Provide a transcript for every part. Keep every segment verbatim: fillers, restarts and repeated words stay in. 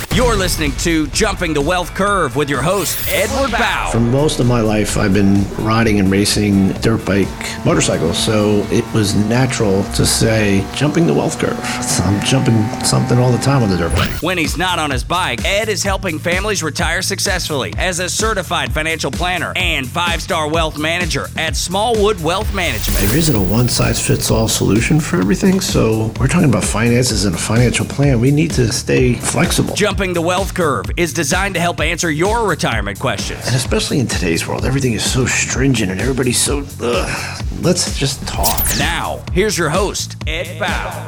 You're listening to Jumping the Wealth Curve with your host, Edward Bao. For most of my life, I've been riding and racing dirt bike motorcycles, so it was natural to say, jumping the wealth curve. I'm jumping something all the time on the dirt bike. When he's not on his bike, Ed is helping families retire successfully as a certified financial planner and five-star wealth manager at Smallwood Wealth Management. There isn't a one-size-fits-all solution for everything, so we're talking about finances and a financial plan. We need to stay flexible. Jumping the Wealth Curve is designed to help answer your retirement questions. And especially in today's world, everything is so stringent and everybody's so, ugh. Let's just talk. Now, here's your host, Ed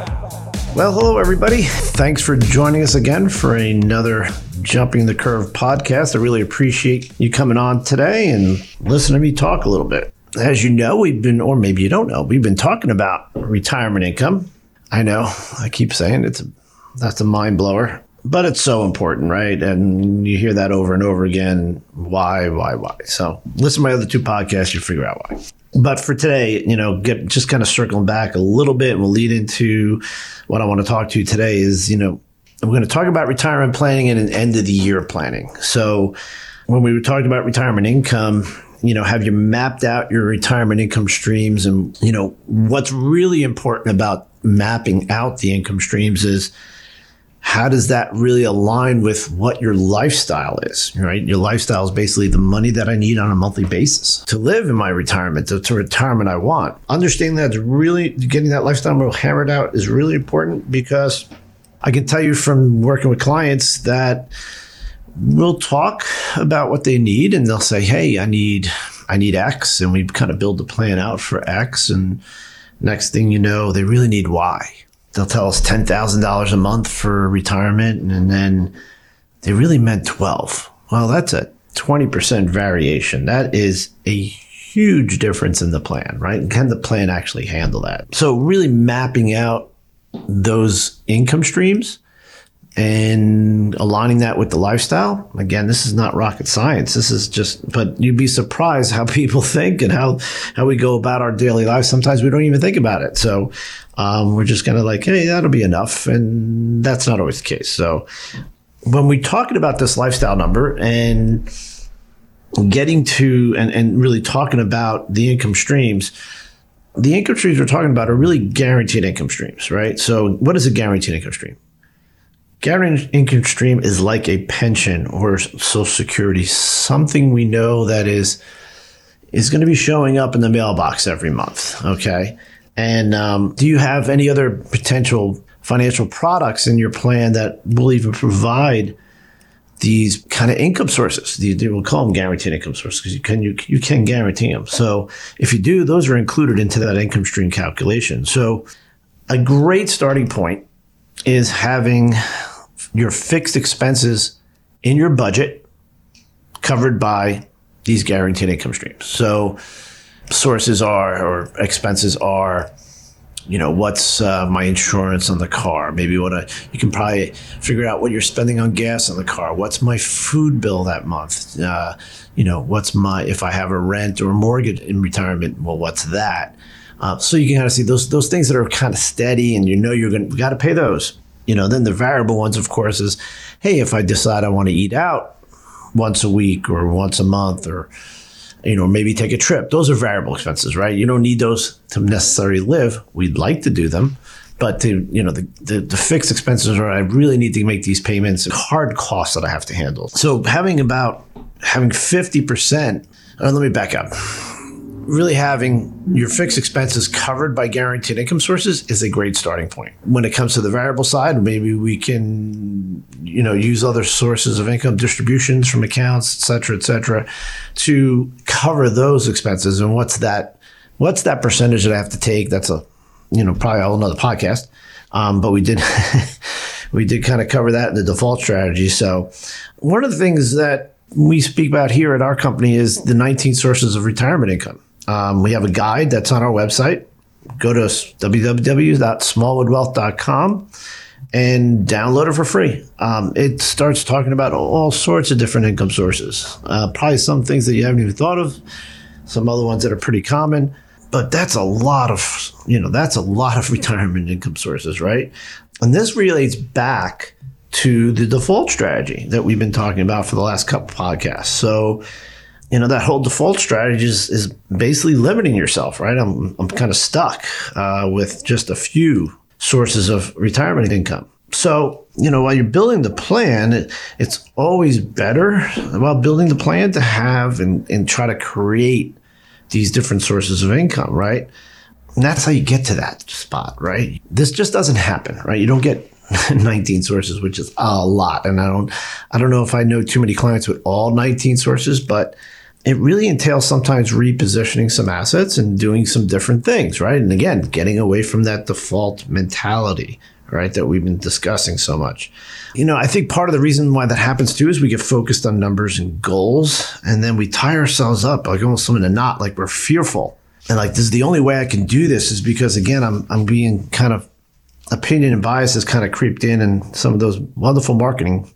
Bao. Well, hello, everybody. Thanks for joining us again for another Jumping the Curve podcast. I really appreciate you coming on today and listening to me talk a little bit. As you know, we've been, or maybe you don't know, we've been talking about retirement income. I know, I keep saying it's a, that's a mind blower. But it's so important, right? And you hear that over and over again. Why, why, why? So listen to my other two podcasts, you'll figure out why. But for today, you know, get just kind of circling back a little bit, we'll lead into what I want to talk to you today is, you know, we're going to talk about retirement planning and an end of the year planning. So when we were talking about retirement income, you know, have you mapped out your retirement income streams? And, you know, what's really important about mapping out the income streams is, how does that really align with what your lifestyle is, right? Your lifestyle is basically the money that I need on a monthly basis to live in my retirement, to, to retirement I want. Understanding that's really, getting that lifestyle model hammered out is really important because I can tell you from working with clients that we'll talk about what they need and they'll say, hey, I need, I need X. And we kind of build the plan out for X. And next thing you know, they really need Y. They'll tell us ten thousand dollars a month for retirement, and then they really meant twelve. Well, that's a twenty percent variation. That is a huge difference in the plan, right? And can the plan actually handle that? So really mapping out those income streams and aligning that with the lifestyle. Again, this is not rocket science. This is just, but you'd be surprised how people think and how, how we go about our daily lives. Sometimes we don't even think about it. So um, we're just kind of like, hey, that'll be enough. And that's not always the case. So when we're talking about this lifestyle number and getting to, and, and really talking about the income streams, the income streams we're talking about are really guaranteed income streams, right? So what is a guaranteed income stream? Guaranteed income stream is like a pension or Social Security, something we know that is is going to be showing up in the mailbox every month, okay? And um, do you have any other potential financial products in your plan that will even provide these kind of income sources? They will call them guaranteed income sources because you can you, you can guarantee them. So if you do, those are included into that income stream calculation. So a great starting point is having your fixed expenses in your budget covered by these guaranteed income streams. So sources are, or expenses are, you know, what's uh, my insurance on the car? Maybe what I, you can probably figure out what you're spending on gas on the car. What's my food bill that month? Uh, you know, what's my, if I have a rent or a mortgage in retirement, well, what's that? Uh, so you can kind of see those those things that are kind of steady and you know you're going to, got to pay those. You know, then the variable ones, of course, is, hey, if I decide I want to eat out once a week or once a month or, you know, maybe take a trip. Those are variable expenses, right? You don't need those to necessarily live. We'd like to do them. But, to, you know, the, the, the fixed expenses are, I really need to make these payments, hard costs that I have to handle. So having about, having fifty percent, uh, let me back up. Really having your fixed expenses covered by guaranteed income sources is a great starting point. When it comes to the variable side, maybe we can, you know, use other sources of income, distributions from accounts, et cetera, et cetera, to cover those expenses. And what's that, what's that percentage that I have to take? That's a, you know, probably a whole nother podcast. Um, but we did, we did kind of cover that in the default strategy. So one of the things that we speak about here at our company is the nineteen sources of retirement income. Um, we have a guide that's on our website. Go to w w w dot smallwood wealth dot com and download it for free. Um, it starts talking about all sorts of different income sources. Uh, probably some things that you haven't even thought of, some other ones that are pretty common. But that's a lot of, you know, that's a lot of retirement income sources, right? And this relates back to the default strategy that we've been talking about for the last couple podcasts. So, you know, that whole default strategy is, is basically limiting yourself, right? I'm, I'm kind of stuck uh, with just a few sources of retirement income. So, you know, while you're building the plan, it, it's always better while building the plan to have and, and try to create these different sources of income, right? And that's how you get to that spot, right? This just doesn't happen, right? You don't get nineteen sources, which is a lot. And I don't, I don't know if I know too many clients with all nineteen sources, but it really entails sometimes repositioning some assets and doing some different things, right? And again, getting away from that default mentality, right, that we've been discussing so much. You know, I think part of the reason why that happens too is we get focused on numbers and goals, and then we tie ourselves up like almost in a knot, like we're fearful. And like, this is the only way I can do this is because, again, I'm I'm being kind of, opinion and bias has kind of creeped in, and some of those wonderful marketing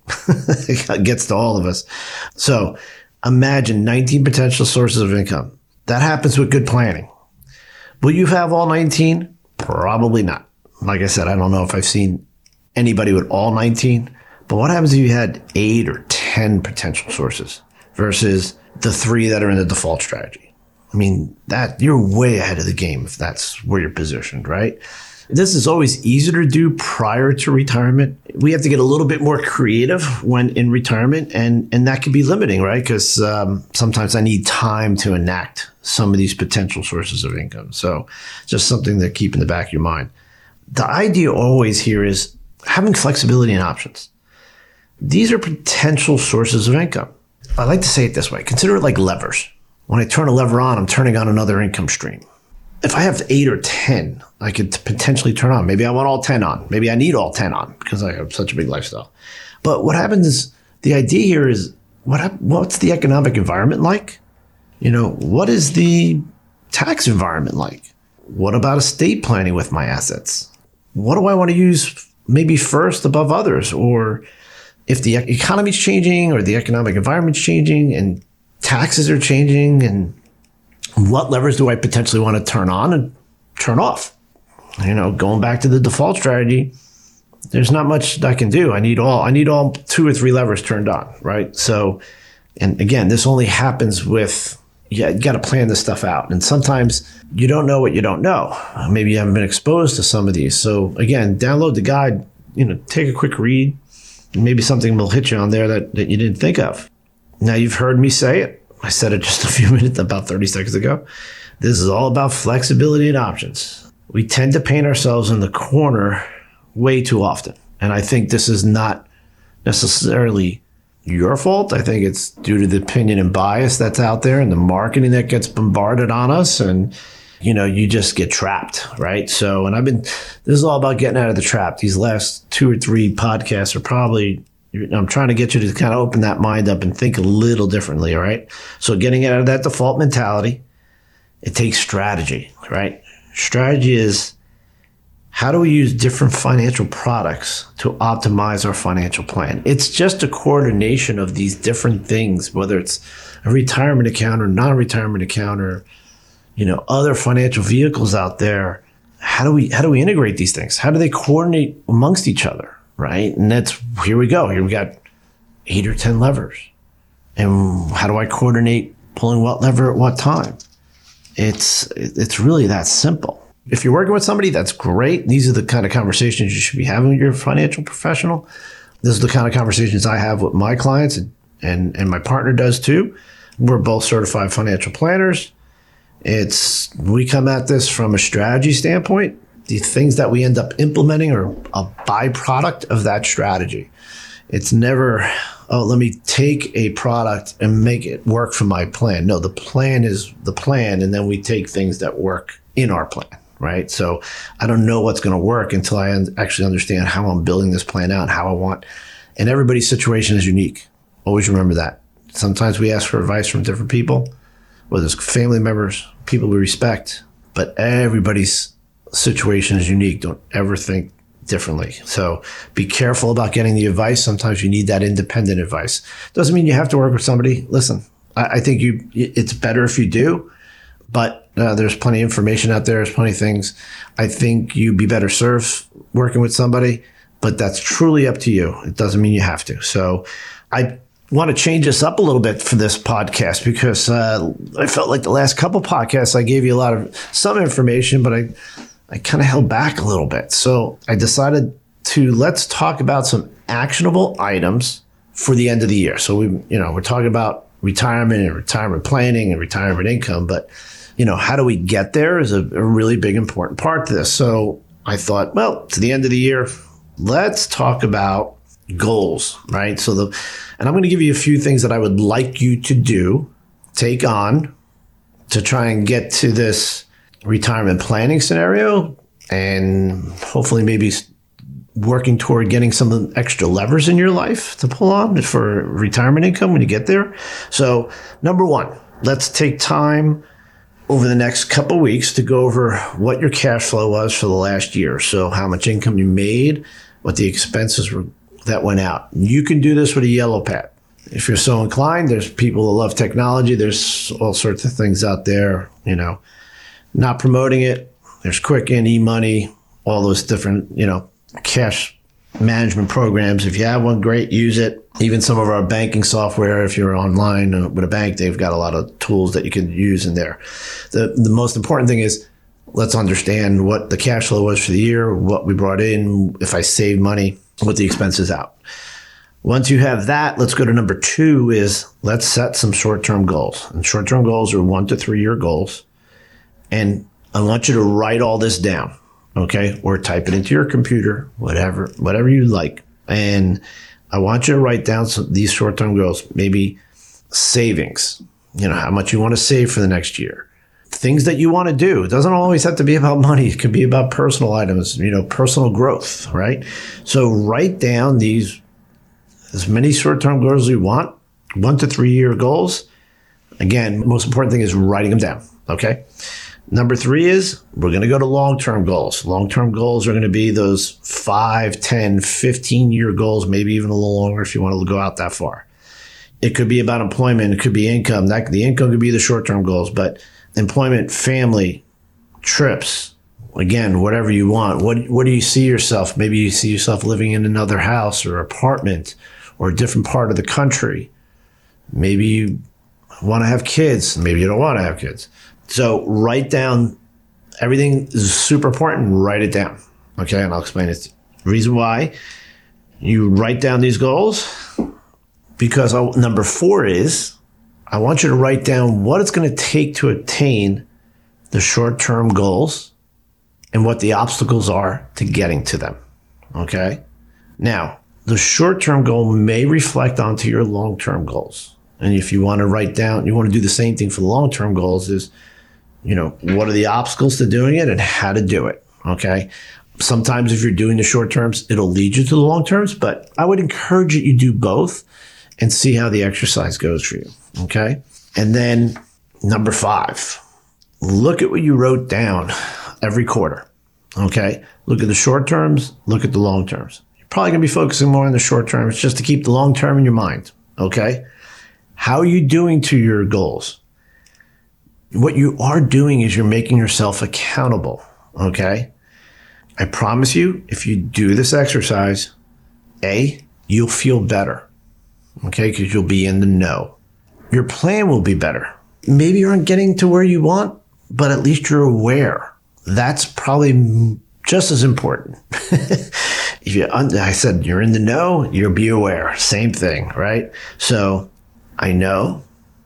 gets to all of us. So imagine nineteen potential sources of income. That happens with good planning. Will you have all nineteen? Probably not. Like I said, I don't know if I've seen anybody with all nineteen, but what happens if you had eight or ten potential sources versus the three that are in the default strategy? I mean, that you're way ahead of the game if that's where you're positioned, right? This is always easier to do prior to retirement. We have to get a little bit more creative when in retirement, and, and that can be limiting, right? Because um, sometimes I need time to enact some of these potential sources of income. So just something to keep in the back of your mind. The idea always here is having flexibility and options. These are potential sources of income. I like to say it this way. Consider it like levers. When I turn a lever on, I'm turning on another income stream. If I have eight or ten, I could potentially turn on. Maybe I want all ten on. Maybe I need all ten on because I have such a big lifestyle. But what happens is, the idea here is, what what's the economic environment like? You know, what is the tax environment like? What about estate planning with my assets? What do I want to use maybe first above others? Or if the economy's changing or the economic environment's changing and taxes are changing, and what levers do I potentially want to turn on and turn off? You know, going back to the default strategy, there's not much I can do. I need all, I need all two or three levers turned on, right? So, and again, this only happens with, yeah, you got to plan this stuff out. And sometimes you don't know what you don't know. Maybe you haven't been exposed to some of these. So again, download the guide, you know, take a quick read. Maybe something will hit you on there that, that you didn't think of. Now, you've heard me say it. I said it just a few minutes, about thirty seconds ago. This is all about flexibility and options. We tend to paint ourselves in the corner way too often. And I think this is not necessarily your fault. I think it's due to the opinion and bias that's out there and the marketing that gets bombarded on us. And, you know, you just get trapped, right? So, and I've been, this is all about getting out of the trap. These last two or three podcasts are probably, I'm trying to get you to kind of open that mind up and think a little differently, all right? So getting out of that default mentality, it takes strategy, right? Strategy is, how do we use different financial products to optimize our financial plan? It's just a coordination of these different things, whether it's a retirement account or non-retirement account or, you know, other financial vehicles out there. How do we, how do we integrate these things? How do they coordinate amongst each other? Right. And that's, here we go. Here we got eight or ten levers. And how do I coordinate pulling what lever at what time? It's, it's really that simple. If you're working with somebody, that's great. These are the kind of conversations you should be having with your financial professional. This is the kind of conversations I have with my clients, and, and, and my partner does too. We're both certified financial planners. It's, we come at this from a strategy standpoint. The things that we end up implementing are a byproduct of that strategy. It's never, oh, let me take a product and make it work for my plan. No, the plan is the plan, and then we take things that work in our plan, right? So I don't know what's going to work until I actually understand how I'm building this plan out, how I want. And everybody's situation is unique. Always remember that. Sometimes we ask for advice from different people, whether it's family members, people we respect, but everybody's situation is unique. Don't ever think differently. So be careful about getting the advice. Sometimes you need that independent advice. Doesn't mean you have to work with somebody. Listen, I, I think you, it's better if you do, but uh, there's plenty of information out there. There's plenty of things. I think you'd be better served working with somebody, but that's truly up to you. It doesn't mean you have to. So I want to change this up a little bit for this podcast because uh, I felt like the last couple podcasts, I gave you a lot of some information, but I, I kind of held back a little bit. So I decided to let's talk about some actionable items for the end of the year. So we, you know, we're talking about retirement and retirement planning and retirement income, but you know, how do we get there is a, a really big, important part to this. So I thought, well, to the end of the year, let's talk about goals, right? So the, and I'm going to give you a few things that I would like you to do, take on to try and get to this retirement planning scenario and hopefully maybe working toward getting some extra levers in your life to pull on for retirement income when you get there. So number one, let's take time over the next couple of weeks to go over what your cash flow was for the last year. So how much income you made, what the expenses were that went out. You can do this with a yellow pad. If you're so inclined, there's people that love technology. There's all sorts of things out there, you know, not promoting it. There's Quicken, eMoney, all those different, you know, cash management programs. If you have one, great, use it. Even some of our banking software, if you're online with a bank, they've got a lot of tools that you can use in there. The the most important thing is let's understand what the cash flow was for the year, what we brought in, if I saved money, what the expenses out. Once you have that, let's go to number two is let's set some short-term goals. And short-term goals are one to three year goals. And I want you to write all this down, okay? Or type it into your computer, whatever, whatever you like. And I want you to write down some, these short-term goals, maybe savings, you know, how much you want to save for the next year. Things that you want to do. It doesn't always have to be about money. It could be about personal items, you know, personal growth, right? So write down these, as many short-term goals as you want, one to three year goals. Again, the most important thing is writing them down, okay? Number three is we're going to go to long-term goals. Long-term goals are going to be those five, ten, fifteen-year goals, maybe even a little longer if you want to go out that far. It could be about employment. It could be income. That, the income could be the short-term goals, but employment, family, trips, again, whatever you want. What, what do you see yourself? Maybe you see yourself living in another house or apartment or a different part of the country. Maybe you want to have kids. Maybe you don't want to have kids. So write down everything is super important. Write it down. Okay. And I'll explain it. The reason why you write down these goals, because I, number four is I want you to write down what it's going to take to attain the short-term goals and what the obstacles are to getting to them. Okay. Now, the short-term goal may reflect onto your long-term goals. And if you want to write down, you want to do the same thing for the long-term goals is, you know, what are the obstacles to doing it and how to do it, okay? Sometimes if you're doing the short terms, it'll lead you to the long terms, but I would encourage that you do both and see how the exercise goes for you, okay? And then number five, look at what you wrote down every quarter, okay? Look at the short terms, look at the long terms. You're probably going to be focusing more on the short terms just to keep the long term in your mind, okay? How are you doing to your goals? What you are doing is you're making yourself accountable, okay? I promise you, if you do this exercise, A, you'll feel better, okay? Because you'll be in the know. Your plan will be better. Maybe you aren't getting to where you want, but at least you're aware. That's probably just as important. If you, I said you're in the know, you'll be aware. Same thing, right? So I know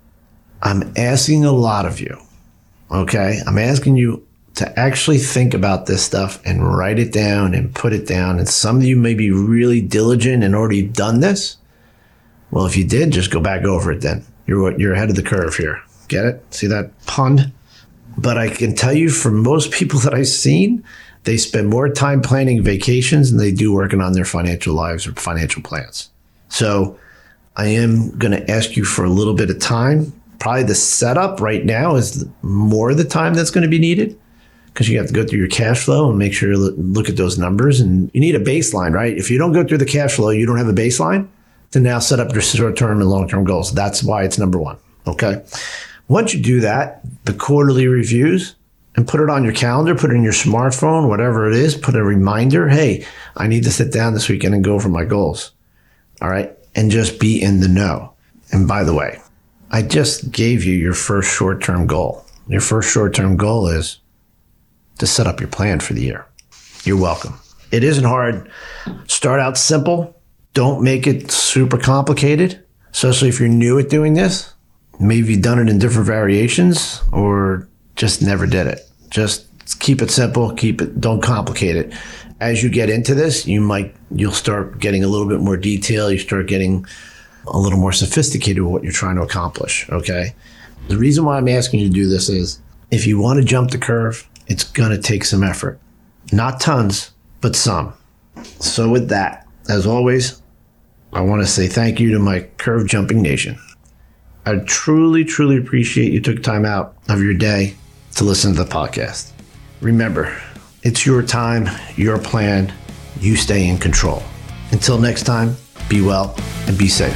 I'm asking a lot of you, okay? I'm asking you to actually think about this stuff and write it down and put it down. And some of you may be really diligent and already done this. Well, if you did, just go back over it then. You're, you're ahead of the curve here. Get it? See that pun? But I can tell you for most people that I've seen, they spend more time planning vacations than they do working on their financial lives or financial plans. So I am going to ask you for a little bit of time. Probably the setup right now is more of the time that's going to be needed because you have to go through your cash flow and make sure to look at those numbers. And you need a baseline, right? If you don't go through the cash flow, you don't have a baseline to now set up your short-term and long-term goals. That's why it's number one, okay? Once you do that, the quarterly reviews and put it on your calendar, put it in your smartphone, whatever it is, put a reminder. Hey, I need to sit down this weekend and go over my goals. All right. And just be in the know. And by the way, I just gave you your first short-term goal. Your first short-term goal is to set up your plan for the year. You're welcome. It isn't hard. Start out simple. Don't make it super complicated, especially if you're new at doing this. Maybe you've done it in different variations or just never did it. Just keep it simple. Keep it, don't complicate it. As you get into this, you might, you'll start getting a little bit more detail. You start getting a little more sophisticated with what you're trying to accomplish. Okay. The reason why I'm asking you to do this is if you want to jump the curve, it's going to take some effort. Not tons, but some. So with that, as always, I want to say thank you to my Curve Jumping Nation. I truly, truly appreciate you took time out of your day to listen to the podcast. Remember, it's your time, your plan. You stay in control. Until next time, be well and be safe.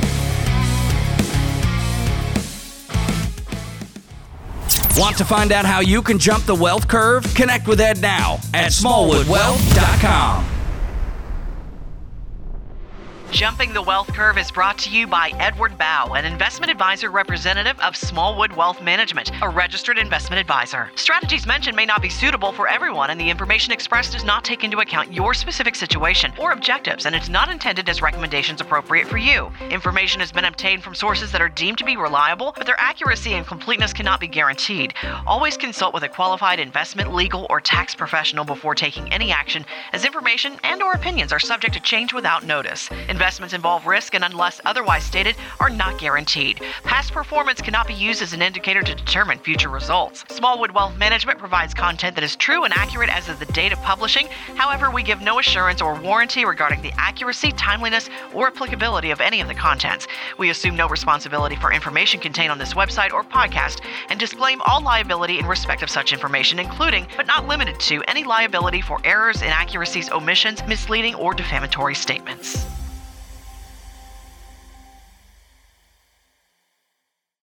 Want to find out how you can jump the wealth curve? Connect with Ed now at smallwood wealth dot com. Jumping the Wealth Curve is brought to you by Edward Bow, an investment advisor representative of Smallwood Wealth Management, a registered investment advisor. Strategies mentioned may not be suitable for everyone, and the information expressed does not take into account your specific situation or objectives, and it's not intended as recommendations appropriate for you. Information has been obtained from sources that are deemed to be reliable, but their accuracy and completeness cannot be guaranteed. Always consult with a qualified investment, legal, or tax professional before taking any action, as information and or opinions are subject to change without notice. Investments involve risk and, unless otherwise stated, are not guaranteed. Past performance cannot be used as an indicator to determine future results. Smallwood Wealth Management provides content that is true and accurate as of the date of publishing. However, we give no assurance or warranty regarding the accuracy, timeliness, or applicability of any of the contents. We assume no responsibility for information contained on this website or podcast and disclaim all liability in respect of such information, including, but not limited to, any liability for errors, inaccuracies, omissions, misleading, or defamatory statements.